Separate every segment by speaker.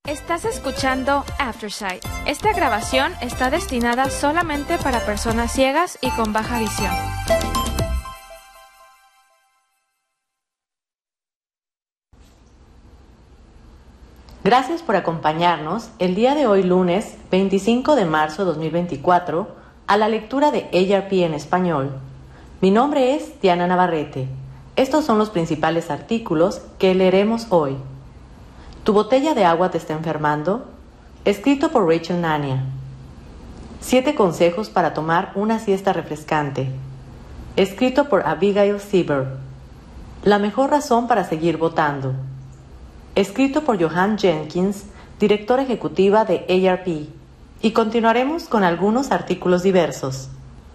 Speaker 1: Estás escuchando Aftersight. Esta grabación está destinada solamente para personas ciegas y con baja visión.
Speaker 2: Gracias por acompañarnos el día de hoy, lunes 25 de marzo de 2024, a la lectura de AARP en español. Mi nombre es Diana Navarrete. Estos son los principales artículos que leeremos hoy. ¿Tu botella de agua te está enfermando? Escrito por Rachel Nania. 7 consejos para tomar una siesta refrescante. Escrito por Abigail Sieber. La mejor razón para seguir votando. Escrito por Joanne Jenkins, directora ejecutiva de AARP. Y continuaremos con algunos artículos diversos.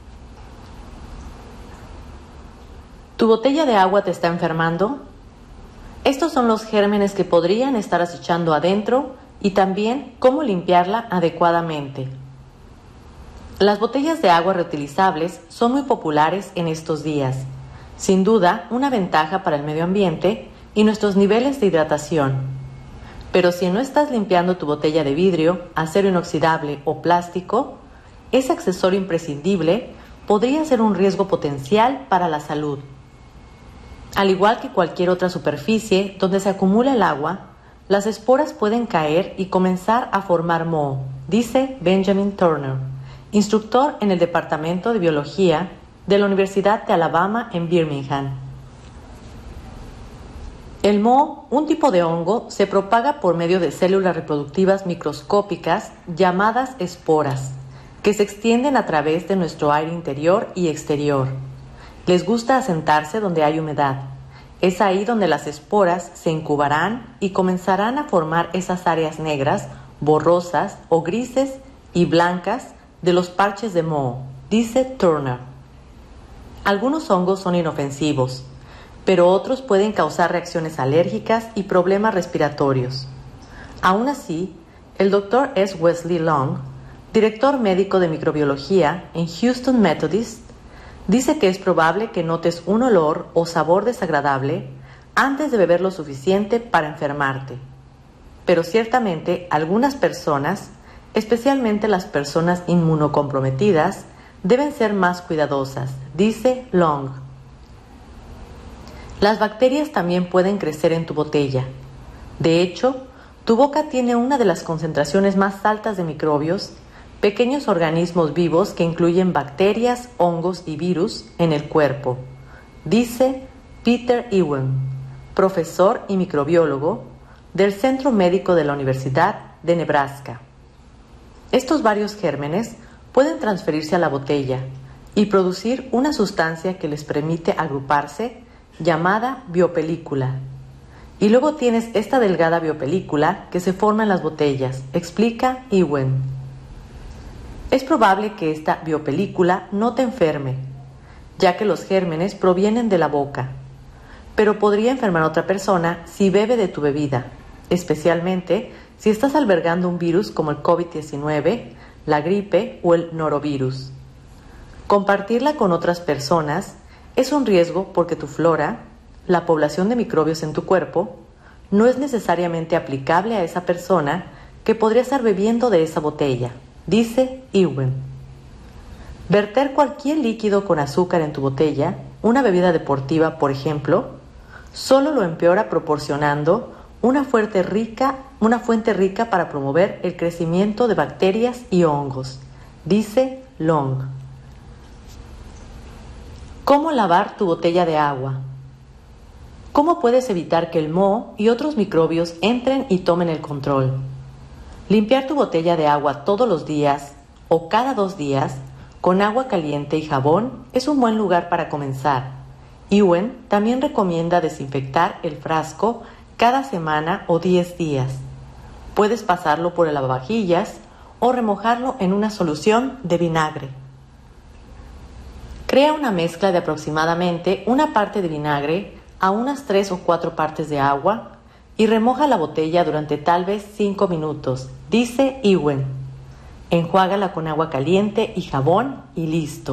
Speaker 2: ¿Tu botella de agua te está enfermando? Estos son los gérmenes que podrían estar acechando adentro y también cómo limpiarla adecuadamente. Las botellas de agua reutilizables son muy populares en estos días. Sin duda, una ventaja para el medio ambiente y nuestros niveles de hidratación. Pero si no estás limpiando tu botella de vidrio, acero inoxidable o plástico, ese accesorio imprescindible podría ser un riesgo potencial para la salud. Al igual que cualquier otra superficie donde se acumula el agua, las esporas pueden caer y comenzar a formar moho, dice Benjamin Turner, instructor en el Departamento de Biología de la Universidad de Alabama en Birmingham. El moho, un tipo de hongo, se propaga por medio de células reproductivas microscópicas llamadas esporas, que se extienden a través de nuestro aire interior y exterior. Les gusta asentarse donde hay humedad. Es ahí donde las esporas se incubarán y comenzarán a formar esas áreas negras, borrosas o grises y blancas de los parches de moho, dice Turner. Algunos hongos son inofensivos, pero otros pueden causar reacciones alérgicas y problemas respiratorios. Aún así, el Dr. S. Wesley Long, director médico de microbiología en Houston Methodist, dice que es probable que notes un olor o sabor desagradable antes de beber lo suficiente para enfermarte. Pero ciertamente algunas personas, especialmente las personas inmunocomprometidas, deben ser más cuidadosas, dice Long. Las bacterias también pueden crecer en tu botella. De hecho, tu boca tiene una de las concentraciones más altas de microbios, pequeños organismos vivos que incluyen bacterias, hongos y virus en el cuerpo, dice Peter Ewen, profesor y microbiólogo del Centro Médico de la Universidad de Nebraska. Estos varios gérmenes pueden transferirse a la botella y producir una sustancia que les permite agruparse llamada biopelícula. Y luego tienes esta delgada biopelícula que se forma en las botellas, explica Ewen. Es probable que esta biopelícula no te enferme, ya que los gérmenes provienen de la boca, pero podría enfermar a otra persona si bebe de tu bebida, especialmente si estás albergando un virus como el COVID-19, la gripe o el norovirus. Compartirla con otras personas es un riesgo porque tu flora, la población de microbios en tu cuerpo, no es necesariamente aplicable a esa persona que podría estar bebiendo de esa botella, dice Ewen. Verter cualquier líquido con azúcar en tu botella, una bebida deportiva por ejemplo, solo lo empeora proporcionando una fuente rica para promover el crecimiento de bacterias y hongos, dice Long. ¿Cómo lavar tu botella de agua? ¿Cómo puedes evitar que el moho y otros microbios entren y tomen el control? Limpiar tu botella de agua todos los días o cada 2 días con agua caliente y jabón es un buen lugar para comenzar. Ewen también recomienda desinfectar el frasco cada semana o 10 días. Puedes pasarlo por el lavavajillas o remojarlo en una solución de vinagre. Crea una mezcla de aproximadamente una parte de vinagre a unas 3 o 4 partes de agua y remoja la botella durante tal vez 5 minutos, dice Ewen. Enjuágala con agua caliente y jabón y listo.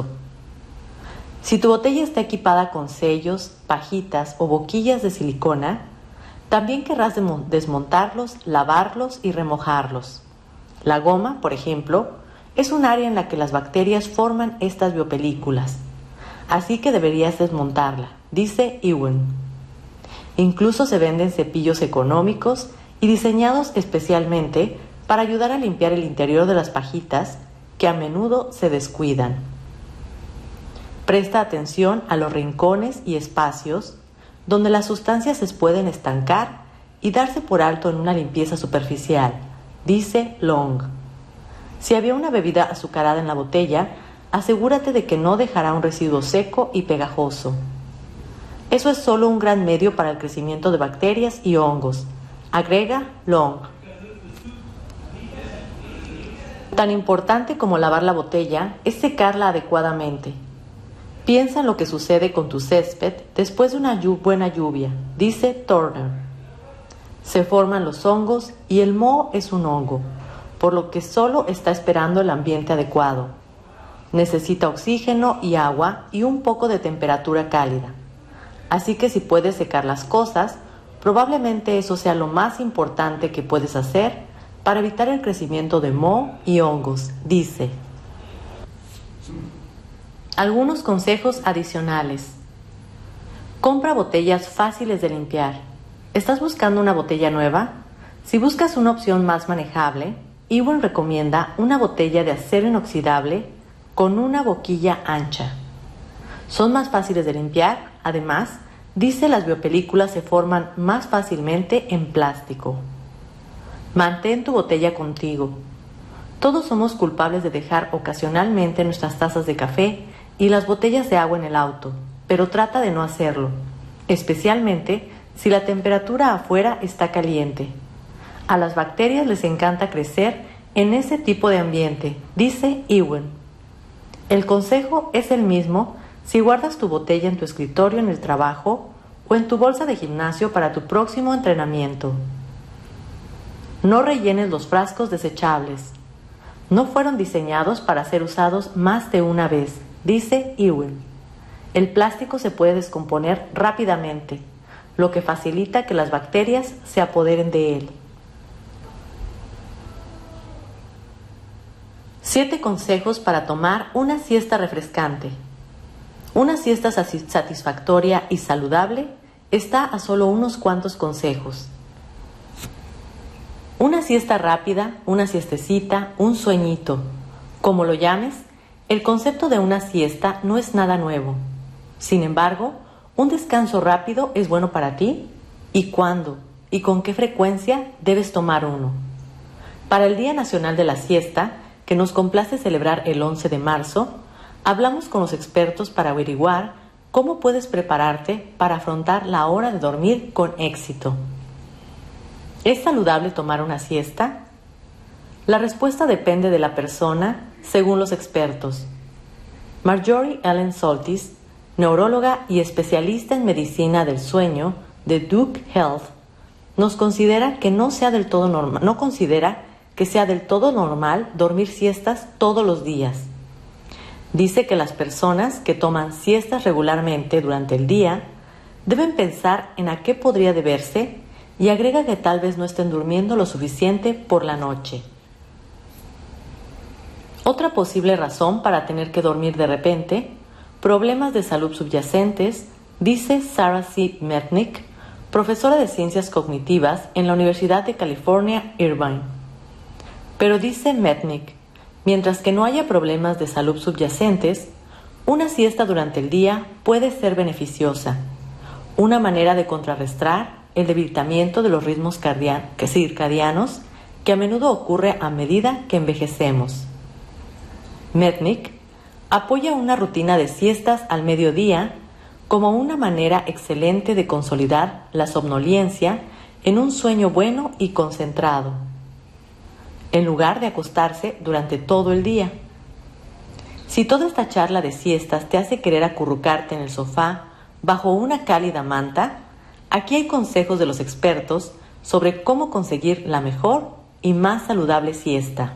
Speaker 2: Si tu botella está equipada con sellos, pajitas o boquillas de silicona, También querrás desmontarlos, lavarlos y remojarlos. La goma, por ejemplo, es un área en la que las bacterias forman estas biopelículas, así que deberías desmontarla, dice Ewen. Incluso se venden cepillos económicos y diseñados especialmente para ayudar a limpiar el interior de las pajitas que a menudo se descuidan. Presta atención a los rincones y espacios donde las sustancias se pueden estancar y darse por alto en una limpieza superficial, dice Long. Si había una bebida azucarada en la botella, asegúrate de que no dejará un residuo seco y pegajoso. Eso es solo un gran medio para el crecimiento de bacterias y hongos, agrega Long. Tan importante como lavar la botella es secarla adecuadamente. Piensa en lo que sucede con tu césped después de una buena lluvia, dice Turner. Se forman los hongos y el moho es un hongo, por lo que solo está esperando el ambiente adecuado. Necesita oxígeno y agua y un poco de temperatura cálida. Así que si puedes secar las cosas, probablemente eso sea lo más importante que puedes hacer para evitar el crecimiento de moho y hongos, dice. Algunos consejos adicionales. Compra botellas fáciles de limpiar. ¿Estás buscando una botella nueva? Si buscas una opción más manejable, Ewen recomienda una botella de acero inoxidable con una boquilla ancha. Son más fáciles de limpiar, además, dice las biopelículas se forman más fácilmente en plástico. Mantén tu botella contigo. Todos somos culpables de dejar ocasionalmente nuestras tazas de café y las botellas de agua en el auto, pero trata de no hacerlo, especialmente si la temperatura afuera está caliente. A las bacterias les encanta crecer en ese tipo de ambiente, dice Ewen. El consejo es el mismo si guardas tu botella en tu escritorio en el trabajo o en tu bolsa de gimnasio para tu próximo entrenamiento. No rellenes los frascos desechables. No fueron diseñados para ser usados más de una vez, dice Ewen. El plástico se puede descomponer rápidamente, lo que facilita que las bacterias se apoderen de él. 7 consejos para tomar una siesta refrescante. Una siesta satisfactoria y saludable está a solo unos cuantos consejos. Una siesta rápida, una siestecita, un sueñito. Como lo llames, el concepto de una siesta no es nada nuevo. Sin embargo, un descanso rápido es bueno para ti. ¿Y cuándo? ¿Y con qué frecuencia debes tomar uno? Para el Día Nacional de la Siesta, que nos complace celebrar el 11 de marzo, hablamos con los expertos para averiguar cómo puedes prepararte para afrontar la hora de dormir con éxito. ¿Es saludable tomar una siesta? La respuesta depende de la persona, según los expertos. Marjorie Ellen Soltis, neuróloga y especialista en medicina del sueño de Duke Health, no considera que sea del todo normal dormir siestas todos los días. Dice que las personas que toman siestas regularmente durante el día deben pensar en a qué podría deberse y agrega que tal vez no estén durmiendo lo suficiente por la noche. Otra posible razón para tener que dormir de repente, problemas de salud subyacentes, dice Sarah C. Metnick, profesora de ciencias cognitivas en la Universidad de California, Irvine. Pero dice Metnick, mientras que no haya problemas de salud subyacentes, una siesta durante el día puede ser beneficiosa, una manera de contrarrestar el debilitamiento de los ritmos circadianos que a menudo ocurre a medida que envejecemos. Metnick apoya una rutina de siestas al mediodía como una manera excelente de consolidar la somnolencia en un sueño bueno y concentrado, en lugar de acostarse durante todo el día. Si toda esta charla de siestas te hace querer acurrucarte en el sofá bajo una cálida manta, aquí hay consejos de los expertos sobre cómo conseguir la mejor y más saludable siesta.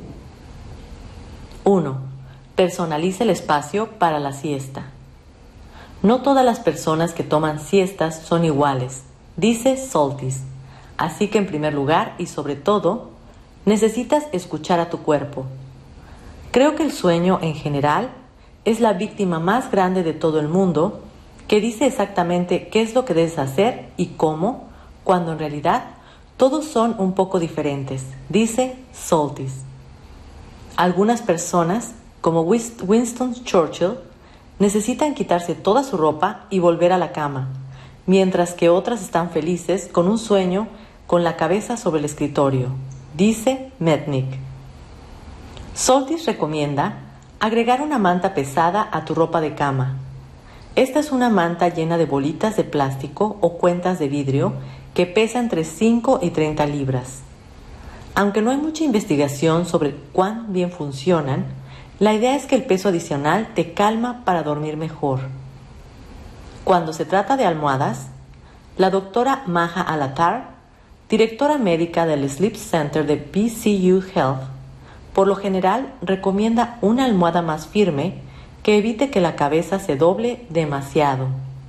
Speaker 2: 1. Personaliza el espacio para la siesta. No todas las personas que toman siestas son iguales, dice Soltis. Así que en primer lugar y sobre todo, necesitas escuchar a tu cuerpo. Creo que el sueño en general es la víctima más grande de todo el mundo, que dice exactamente qué es lo que debes hacer y cómo, cuando en realidad todos son un poco diferentes, dice Soltis. Algunas personas, como Winston Churchill, necesitan quitarse toda su ropa y volver a la cama, mientras que otras están felices con un sueño con la cabeza sobre el escritorio, dice Mednick. Soltis recomienda agregar una manta pesada a tu ropa de cama. Esta es una manta llena de bolitas de plástico o cuentas de vidrio que pesa entre 5 y 30 libras. Aunque no hay mucha investigación sobre cuán bien funcionan, la idea es que el peso adicional te calma para dormir mejor. Cuando se trata de almohadas, la doctora Maha Alatar, directora médica del Sleep Center de BCU Health, por lo general recomienda una almohada más firme que evite que la cabeza se doble demasiado.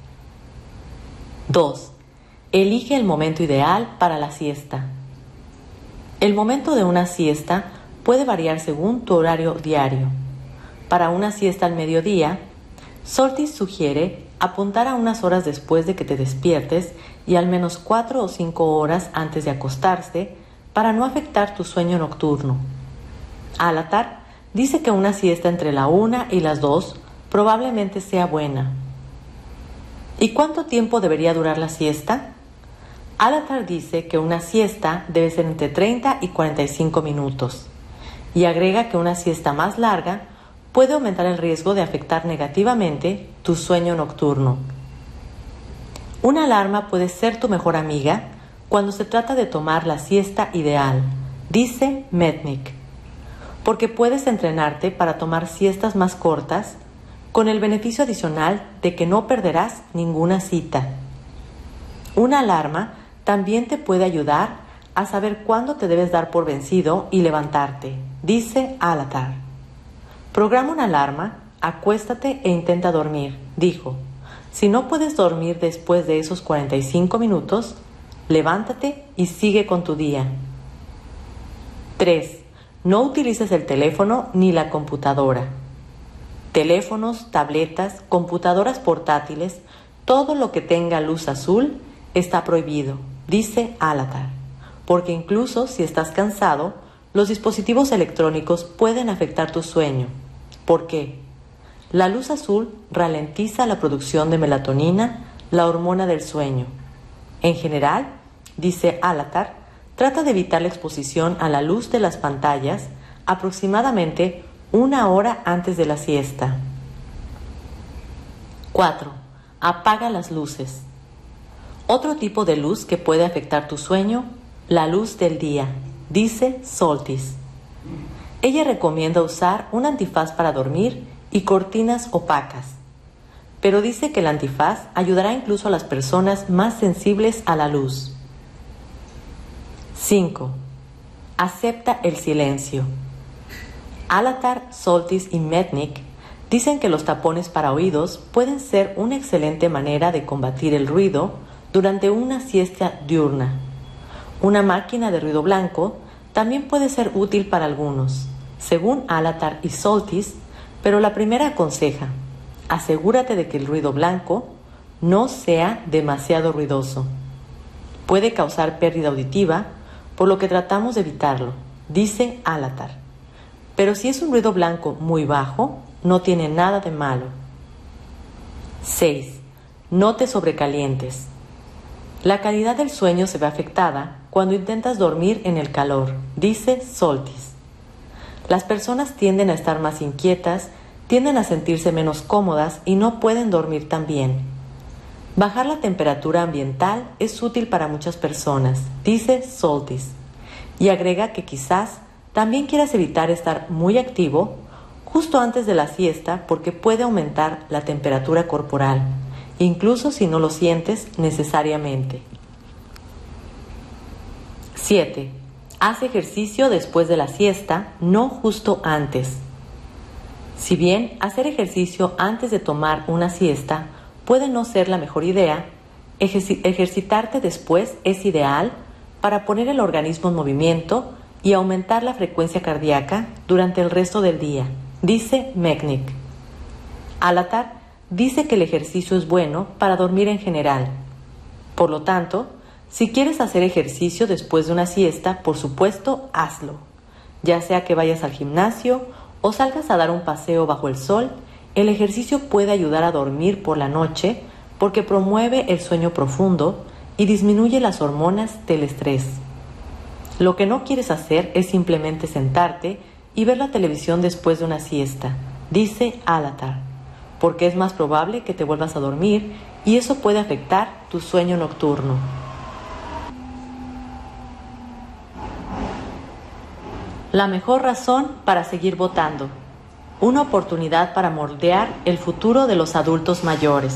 Speaker 2: 2. Elige el momento ideal para la siesta. El momento de una siesta puede variar según tu horario diario. Para una siesta al mediodía, Soltis sugiere apuntar a unas horas después de que te despiertes y al menos 4 o 5 horas antes de acostarse para no afectar tu sueño nocturno. Alatar dice que una siesta entre la 1 y las 2 probablemente sea buena. ¿Y cuánto tiempo debería durar la siesta? Alatar dice que una siesta debe ser entre 30 y 45 minutos y agrega que una siesta más larga puede aumentar el riesgo de afectar negativamente tu sueño nocturno. Una alarma puede ser tu mejor amiga cuando se trata de tomar la siesta ideal, dice Mednick, porque puedes entrenarte para tomar siestas más cortas con el beneficio adicional de que no perderás ninguna cita. Una alarma también te puede ayudar a saber cuándo te debes dar por vencido y levantarte, dice Alatar. Programa una alarma, acuéstate e intenta dormir, dijo. Si no puedes dormir después de esos 45 minutos, levántate y sigue con tu día. 3. No utilices el teléfono ni la computadora. Teléfonos, tabletas, computadoras portátiles, todo lo que tenga luz azul está prohibido, dice Alatar, porque incluso si estás cansado, los dispositivos electrónicos pueden afectar tu sueño. ¿Por qué? La luz azul ralentiza la producción de melatonina, la hormona del sueño. En general, dice Alatar, trata de evitar la exposición a la luz de las pantallas aproximadamente 1 hora antes de la siesta. 4. Apaga las luces. Otro tipo de luz que puede afectar tu sueño, la luz del día, dice Soltis. Ella recomienda usar un antifaz para dormir y cortinas opacas, pero dice que el antifaz ayudará incluso a las personas más sensibles a la luz. 5. Acepta el silencio. Alatar, Soltis y Mednick dicen que los tapones para oídos pueden ser una excelente manera de combatir el ruido durante una siesta diurna. Una máquina de ruido blanco también puede ser útil para algunos, según Alatar y Soltis, pero la primera aconseja: asegúrate de que el ruido blanco no sea demasiado ruidoso. Puede causar pérdida auditiva, por lo que tratamos de evitarlo, dice Alatar. Pero si es un ruido blanco muy bajo, no tiene nada de malo. 6. No te sobrecalientes. La calidad del sueño se ve afectada cuando intentas dormir en el calor, dice Soltis. Las personas tienden a estar más inquietas, tienden a sentirse menos cómodas y no pueden dormir tan bien. Bajar la temperatura ambiental es útil para muchas personas, dice Soltis, y agrega que quizás también quieras evitar estar muy activo justo antes de la siesta porque puede aumentar la temperatura corporal, incluso si no lo sientes necesariamente. 7. Haz ejercicio después de la siesta, no justo antes. Si bien hacer ejercicio antes de tomar una siesta puede no ser la mejor idea, Ejercitarte después es ideal para poner el organismo en movimiento y aumentar la frecuencia cardíaca durante el resto del día, dice Mechnik. Alatar dice que el ejercicio es bueno para dormir en general. Por lo tanto, si quieres hacer ejercicio después de una siesta, por supuesto, hazlo. Ya sea que vayas al gimnasio o salgas a dar un paseo bajo el sol, el ejercicio puede ayudar a dormir por la noche porque promueve el sueño profundo y disminuye las hormonas del estrés. Lo que no quieres hacer es simplemente sentarte y ver la televisión después de una siesta, dice Alatar, porque es más probable que te vuelvas a dormir y eso puede afectar tu sueño nocturno. La mejor razón para seguir votando. Una oportunidad para moldear el futuro de los adultos mayores.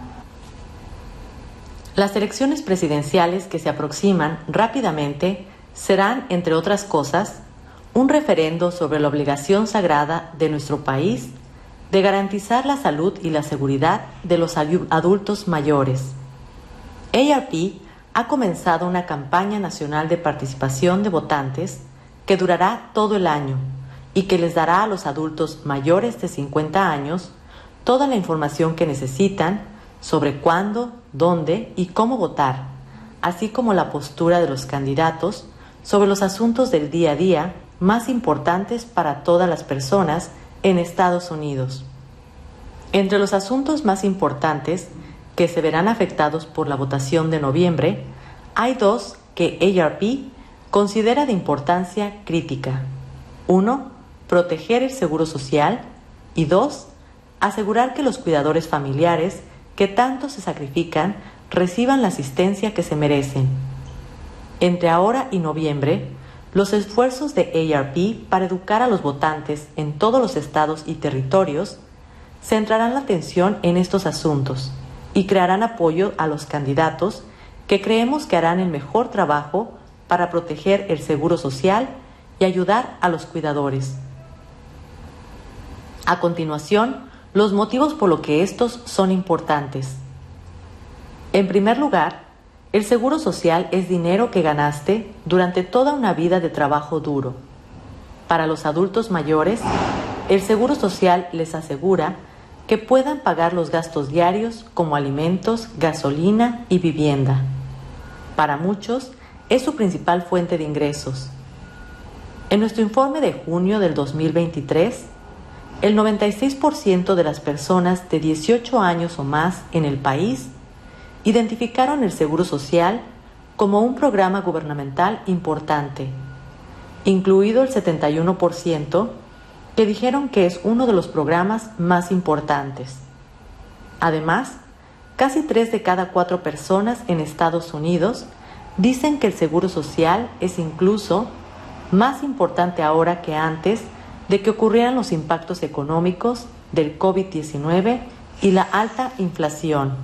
Speaker 2: Las elecciones presidenciales que se aproximan rápidamente serán, entre otras cosas, un referendo sobre la obligación sagrada de nuestro país de garantizar la salud y la seguridad de los adultos mayores. AARP ha comenzado una campaña nacional de participación de votantes que durará todo el año y que les dará a los adultos mayores de 50 años toda la información que necesitan sobre cuándo, dónde y cómo votar, así como la postura de los candidatos sobre los asuntos del día a día más importantes para todas las personas en Estados Unidos. Entre los asuntos más importantes que se verán afectados por la votación de noviembre, hay dos que AARP considera de importancia crítica. 1. Proteger el seguro social y 2. Asegurar que los cuidadores familiares que tanto se sacrifican reciban la asistencia que se merecen. Entre ahora y noviembre, los esfuerzos de AARP para educar a los votantes en todos los estados y territorios centrarán la atención en estos asuntos y crearán apoyo a los candidatos que creemos que harán el mejor trabajo para proteger el seguro social y ayudar a los cuidadores. A continuación, los motivos por los que estos son importantes. En primer lugar, el seguro social es dinero que ganaste durante toda una vida de trabajo duro. Para los adultos mayores, el seguro social les asegura que puedan pagar los gastos diarios como alimentos, gasolina y vivienda. Para muchos, es su principal fuente de ingresos. En nuestro informe de junio del 2023, el 96% de las personas de 18 años o más en el país identificaron el Seguro Social como un programa gubernamental importante, incluido el 71% que dijeron que es uno de los programas más importantes. Además, casi 3 de cada 4 personas en Estados Unidos dicen que el Seguro Social es incluso más importante ahora que antes de que ocurrieran los impactos económicos del COVID-19 y la alta inflación.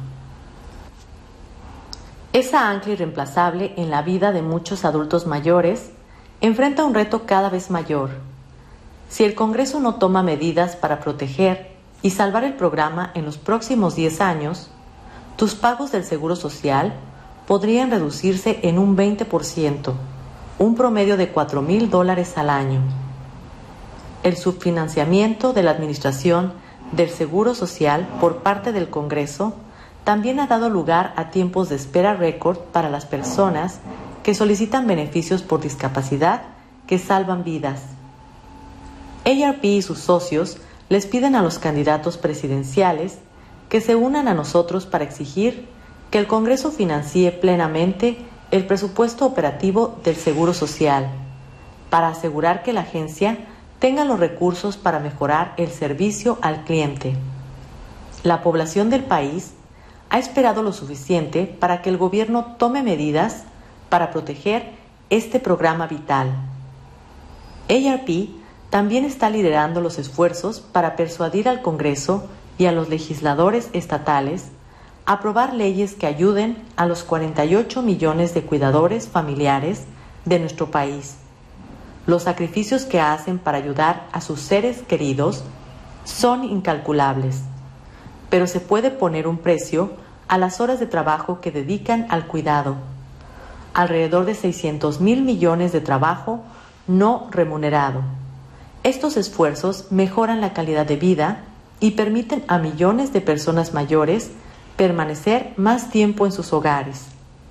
Speaker 2: Esa ancla irreemplazable en la vida de muchos adultos mayores enfrenta un reto cada vez mayor. Si el Congreso no toma medidas para proteger y salvar el programa en los próximos 10 años, tus pagos del Seguro Social podrían reducirse en un 20%, un promedio de $4,000 al año. El subfinanciamiento de la Administración del Seguro Social por parte del Congreso también ha dado lugar a tiempos de espera récord para las personas que solicitan beneficios por discapacidad que salvan vidas. AARP y sus socios les piden a los candidatos presidenciales que se unan a nosotros para exigir que el Congreso financie plenamente el presupuesto operativo del Seguro Social, para asegurar que la agencia tenga los recursos para mejorar el servicio al cliente. La población del país ha esperado lo suficiente para que el gobierno tome medidas para proteger este programa vital. AARP también está liderando los esfuerzos para persuadir al Congreso y a los legisladores estatales a aprobar leyes que ayuden a los 48 millones de cuidadores familiares de nuestro país. Los sacrificios que hacen para ayudar a sus seres queridos son incalculables, pero se puede poner un precio a las horas de trabajo que dedican al cuidado. Alrededor de 600,000 millones de trabajo no remunerado. Estos esfuerzos mejoran la calidad de vida y permiten a millones de personas mayores permanecer más tiempo en sus hogares.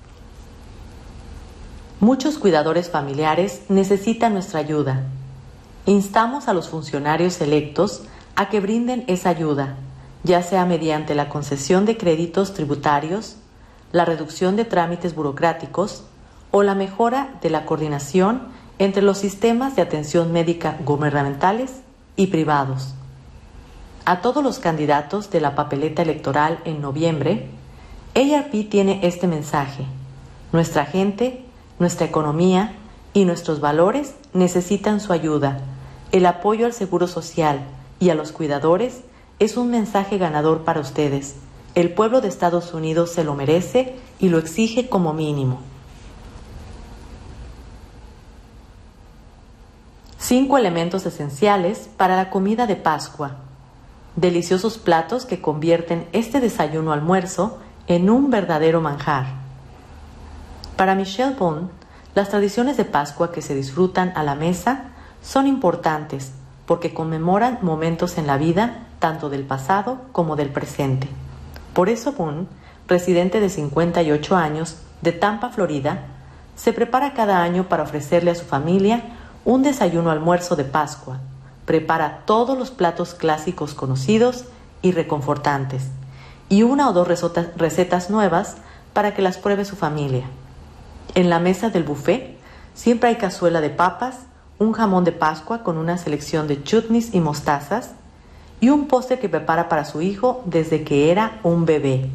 Speaker 2: Muchos cuidadores familiares necesitan nuestra ayuda. Instamos a los funcionarios electos a que brinden esa ayuda, ya sea mediante la concesión de créditos tributarios, la reducción de trámites burocráticos o la mejora de la coordinación entre los sistemas de atención médica gubernamentales y privados. A todos los candidatos de la papeleta electoral en noviembre, AARP tiene este mensaje: nuestra gente, nuestra economía y nuestros valores necesitan su ayuda. El apoyo al seguro social y a los cuidadores es un mensaje ganador para ustedes. El pueblo de Estados Unidos se lo merece y lo exige como mínimo. 5 elementos esenciales para la comida de Pascua. Deliciosos platos que convierten este desayuno-almuerzo en un verdadero manjar. Para Michelle Bond, las tradiciones de Pascua que se disfrutan a la mesa son importantes porque conmemoran momentos en la vida tanto del pasado como del presente. Por eso Boone, residente de 58 años de Tampa, Florida, se prepara cada año para ofrecerle a su familia un desayuno-almuerzo de Pascua. Prepara todos los platos clásicos conocidos y reconfortantes y 1 o 2 recetas nuevas para que las pruebe su familia. En la mesa del buffet siempre hay cazuela de papas, un jamón de Pascua con una selección de chutneys y mostazas y un postre que prepara para su hijo desde que era un bebé.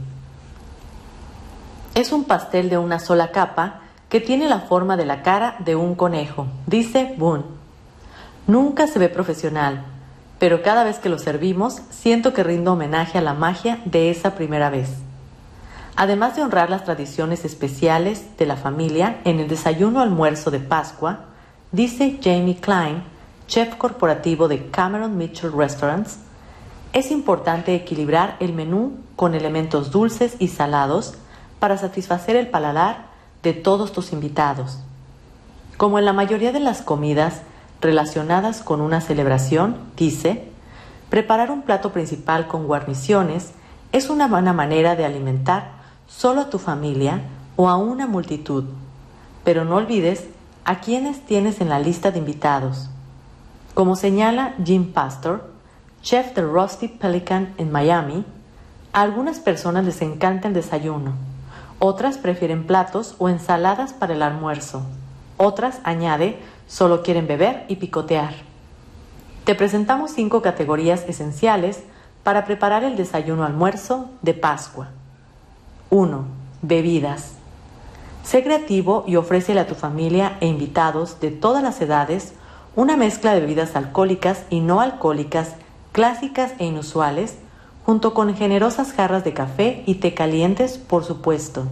Speaker 2: Es un pastel de una sola capa que tiene la forma de la cara de un conejo, dice Boone. Nunca se ve profesional, pero cada vez que lo servimos siento que rindo homenaje a la magia de esa primera vez. Además de honrar las tradiciones especiales de la familia en el desayuno-almuerzo de Pascua, dice Jamie Klein, chef corporativo de Cameron Mitchell Restaurants, es importante equilibrar el menú con elementos dulces y salados para satisfacer el paladar de todos tus invitados. Como en la mayoría de las comidas relacionadas con una celebración, dice, preparar un plato principal con guarniciones es una buena manera de alimentar solo a tu familia o a una multitud, pero no olvides a quienes tienes en la lista de invitados. Como señala Jim Pastor, chef de Rusty Pelican en Miami, a algunas personas les encanta el desayuno, otras prefieren platos o ensaladas para el almuerzo, otras, añade, solo quieren beber y picotear. Te presentamos 5 categorías esenciales para preparar el desayuno-almuerzo de Pascua. 1. Bebidas. Sé creativo y ofrécele a tu familia e invitados de todas las edades una mezcla de bebidas alcohólicas y no alcohólicas, clásicas e inusuales, junto con generosas jarras de café y té calientes, por supuesto.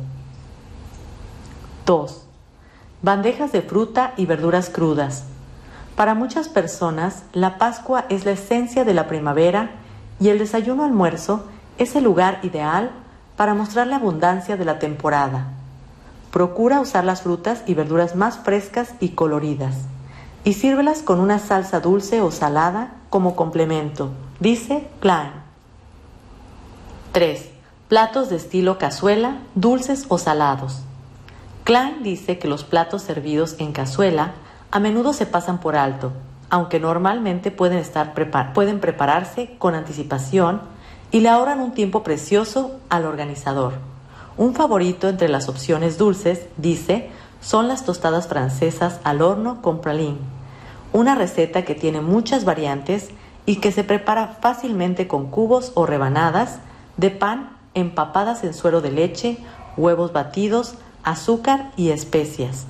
Speaker 2: 2. Bandejas de fruta y verduras crudas. Para muchas personas, la Pascua es la esencia de la primavera y el desayuno-almuerzo es el lugar ideal para mostrar la abundancia de la temporada. Procura usar las frutas y verduras más frescas y coloridas y sírvelas con una salsa dulce o salada como complemento, dice Klein. 3. Platos de estilo cazuela, dulces o salados. Klein dice que los platos servidos en cazuela a menudo se pasan por alto, aunque normalmente pueden prepararse con anticipación y le ahorran un tiempo precioso al organizador. Un favorito entre las opciones dulces, dice, son las tostadas francesas al horno con praline, una receta que tiene muchas variantes y que se prepara fácilmente con cubos o rebanadas de pan empapadas en suero de leche, huevos batidos, azúcar y especias.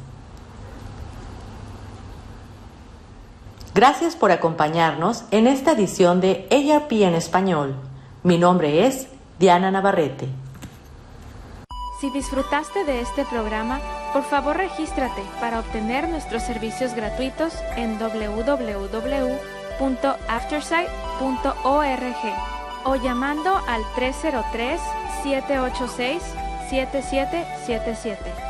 Speaker 2: Gracias por acompañarnos en esta edición de AARP en español. Mi nombre es Diana Navarrete.
Speaker 1: Si disfrutaste de este programa, por favor regístrate para obtener nuestros servicios gratuitos en www.aftersight.org o llamando al 786-7777.